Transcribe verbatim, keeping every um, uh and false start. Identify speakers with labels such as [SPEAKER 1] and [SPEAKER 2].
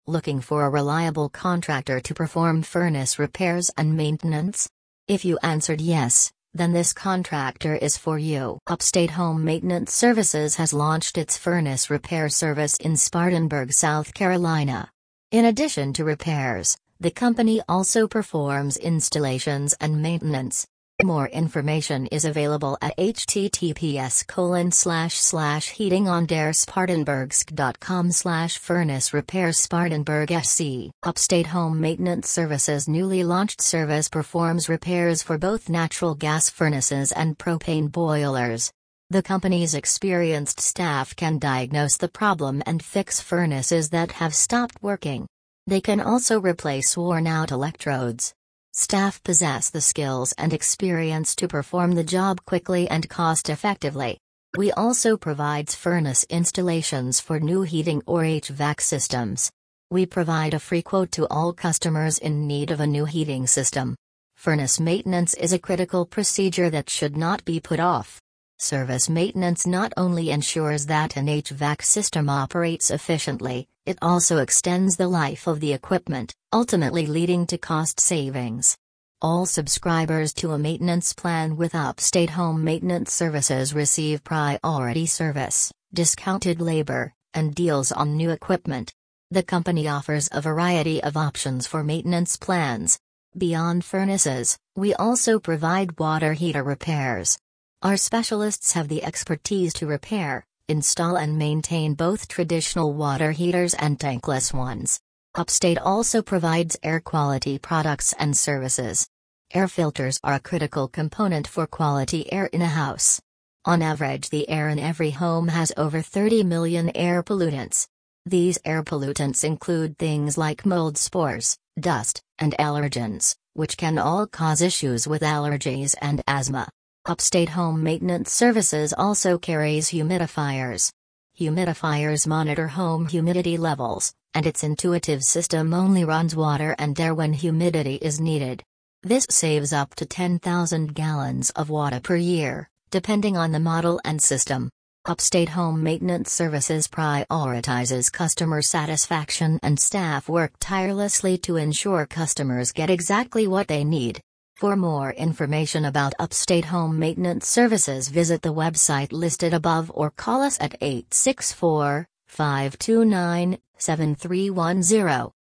[SPEAKER 1] Looking for a reliable contractor to perform furnace repairs and maintenance? If you answered yes, then this contractor is for you. Upstate Home Maintenance Services has launched its furnace repair service in Spartanburg, South Carolina. In addition to repairs, the company also performs installations and maintenance. More information is available at https colon slash slash heatingondarespartanburgsk.com slash furnace repair Spartanburg SC. Upstate Home Maintenance Services newly launched service performs repairs for both natural gas furnaces and propane boilers. The company's experienced staff can diagnose the problem and fix furnaces that have stopped working. They can also replace worn-out electrodes. Staff possess the skills and experience to perform the job quickly and cost-effectively. We also provides furnace installations for new heating or H V A C systems. We provide a free quote to all customers in need of a new heating system. Furnace maintenance is a critical procedure that should not be put off. Service maintenance not only ensures that an H V A C system operates efficiently, it also extends the life of the equipment, ultimately leading to cost savings. All subscribers to a maintenance plan with Upstate Home Maintenance Services receive priority service, discounted labor, and deals on new equipment. The company offers a variety of options for maintenance plans. Beyond furnaces, we also provide water heater repairs. Our specialists have the expertise to repair, install and maintain both traditional water heaters and tankless ones. Upstate also provides air quality products and services. Air filters are a critical component for quality air in a house. On average, the air in every home has over thirty million air pollutants. These air pollutants include things like mold spores, dust, and allergens, which can all cause issues with allergies and asthma. Upstate Home Maintenance Services also carries humidifiers. Humidifiers monitor home humidity levels, and its intuitive system only runs water and air when humidity is needed. This saves up to ten thousand gallons of water per year, depending on the model and system. Upstate Home Maintenance Services prioritizes customer satisfaction, and staff work tirelessly to ensure customers get exactly what they need. For more information about Upstate Home Maintenance Services, visit the website listed above or call us at eight six four, five two nine, seven three one zero.